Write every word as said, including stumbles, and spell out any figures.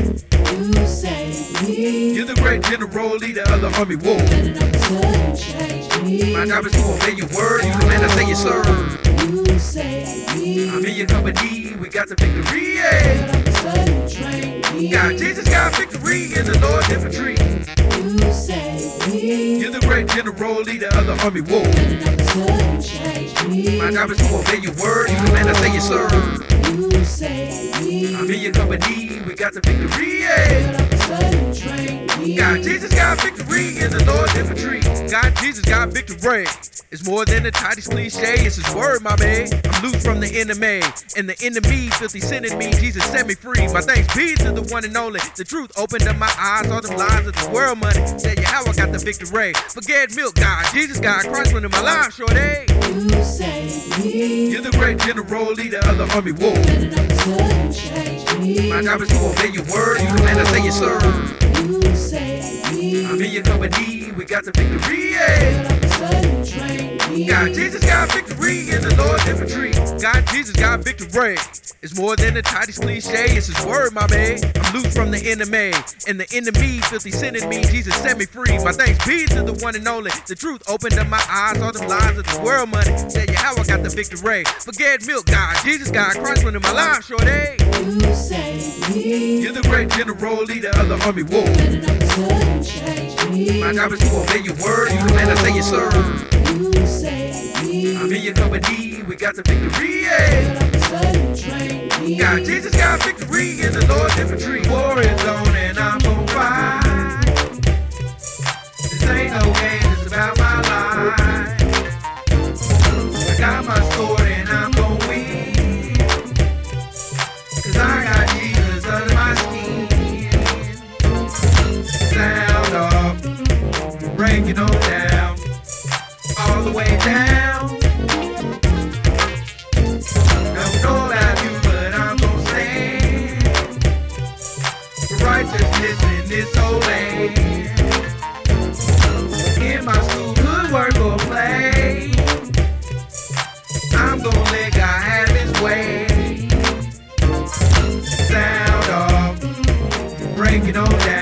You save me. You're the great general leader of the army war. And all of a sudden change me. My job is to obey your word. You command, I say yes, sir. You save me. I'm in your company. We got the victory. And Yeah. all of a sudden train me. God, Jesus got victory in the Lord's infantry. You save me. You're the great general leader of the army war. And all of a sudden change me. My job is to obey your word. You command, I say yes, sir. You save me. I'm in your company. We got the victory. Yeah. And all of a sudden train me. God, Jesus got victory in the Lord's infantry. God, Jesus got victory. It's more than a tidy cliche, it's his word, my man. I'm loose from the enemy, and the enemy filthy sinning me. Jesus set me free. My thanks be to the one and only. The truth opened up my eyes, all them lies of the world money. Tell you how I got the victory. Forget milk, God, Jesus, God, Christ went in my life, short day. You save me. You're the great general leader of the army war. And all of a sudden change me. My job is to obey your word. You command, I say yes, sir. You save me. I'm in your company. We got the victory. Yeah. And all of a sudden train me. God, Jesus got victory in the Lord's infantry. God, Jesus got victory. It's more than a tidy cliche, it's his word, my man. I'm loose from the enemy, and the enemy filthy sinning me. Jesus set me free. My thanks be to the one and only. The truth opened up my eyes, all them lies of the world money. Tell you how I got the victory. Forget milk, God, Jesus, God, Christ went in my life, short day. You save me. You're the great general leader of the army war. And all of a sudden change me. My job is to obey your word. You command, I say yes, sir. You save me. I'm in your company. We got the victory. Yeah. And all of a sudden train me. God, Jesus got victory in the Lord's infantry. War is on and I'm gon' fight. This ain't no game, it's about my life. I got my sword and I'm gon' win. Cause I got Jesus under my skin. Sound off, break it on down, all the way down. Don't know about you, but I'm gon' stand for righteousness in this whole land. In my school, good work or play, I'm gon' let God have his way. Sound off, break it on down.